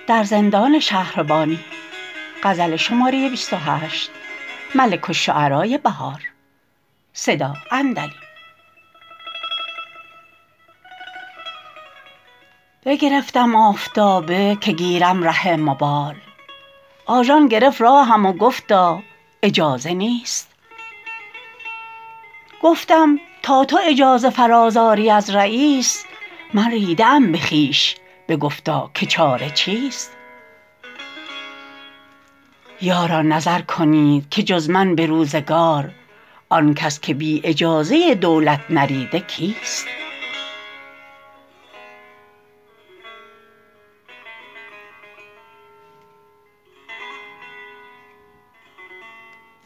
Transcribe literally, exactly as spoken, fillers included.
بگرفتم آفتابه که گیرم ره مبال آژان گرفت راهم و گفتا اجازه نیست گفتم تا تو اجازه فراز آری از رییس من ریده ام به خویش بگفتا که چاره چیست یاران نظر کنید که جز من به روزگار آن کس که بی اجازه دولت نریده کیست